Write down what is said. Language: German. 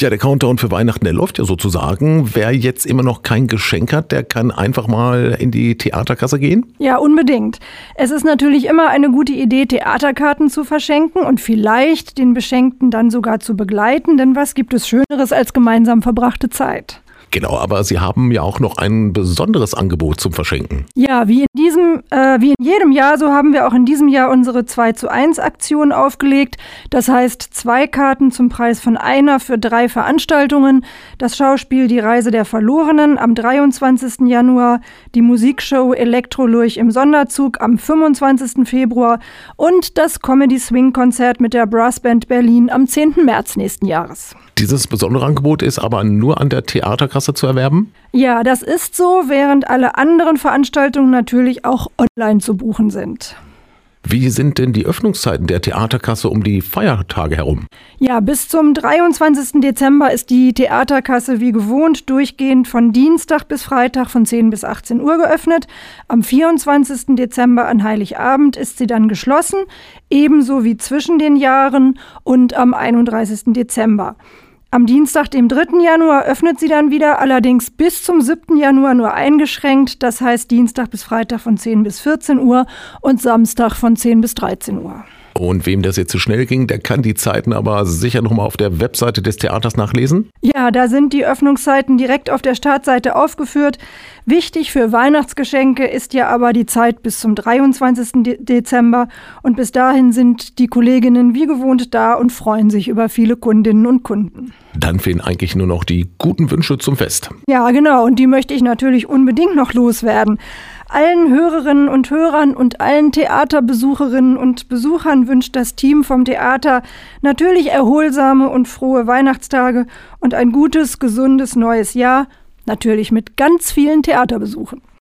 Ja, der Countdown für Weihnachten, der läuft ja sozusagen. Wer jetzt immer noch kein Geschenk hat, der kann einfach mal in die Theaterkasse gehen? Ja, unbedingt. Es ist natürlich immer eine gute Idee, Theaterkarten zu verschenken und vielleicht den Beschenkten dann sogar zu begleiten, denn was gibt es Schöneres als gemeinsam verbrachte Zeit? Genau, aber Sie haben ja auch noch ein besonderes Angebot zum Verschenken. Ja, wie in jedem Jahr, so haben wir auch in diesem Jahr unsere 2:1-Aktion aufgelegt. Das heißt, 2 Karten zum Preis von einer für 3 Veranstaltungen. Das Schauspiel Die Reise der Verlorenen am 23. Januar, die Musikshow Elektrolurch im Sonderzug am 25. Februar und das Comedy-Swing-Konzert mit der Brassband Berlin am 10. März nächsten Jahres. Dieses besondere Angebot ist aber nur an der Theaterkasse zu erwerben? Ja, das ist so, während alle anderen Veranstaltungen natürlich auch online zu buchen sind. Wie sind denn die Öffnungszeiten der Theaterkasse um die Feiertage herum? Ja, bis zum 23. Dezember ist die Theaterkasse wie gewohnt durchgehend von Dienstag bis Freitag von 10 bis 18 Uhr geöffnet. Am 24. Dezember an Heiligabend ist sie dann geschlossen, ebenso wie zwischen den Jahren und am 31. Dezember. Am Dienstag, dem 3. Januar, öffnet sie dann wieder, allerdings bis zum 7. Januar nur eingeschränkt. Das heißt Dienstag bis Freitag von 10 bis 14 Uhr und Samstag von 10 bis 13 Uhr. Und wem das jetzt zu schnell ging, der kann die Zeiten aber sicher nochmal auf der Webseite des Theaters nachlesen? Ja, da sind die Öffnungszeiten direkt auf der Startseite aufgeführt. Wichtig für Weihnachtsgeschenke ist ja aber die Zeit bis zum 23. Dezember. Und bis dahin sind die Kolleginnen wie gewohnt da und freuen sich über viele Kundinnen und Kunden. Dann fehlen eigentlich nur noch die guten Wünsche zum Fest. Ja, genau. Und die möchte ich natürlich unbedingt noch loswerden. Allen Hörerinnen und Hörern und allen Theaterbesucherinnen und Besuchern wünscht das Team vom Theater natürlich erholsame und frohe Weihnachtstage und ein gutes, gesundes neues Jahr, natürlich mit ganz vielen Theaterbesuchen.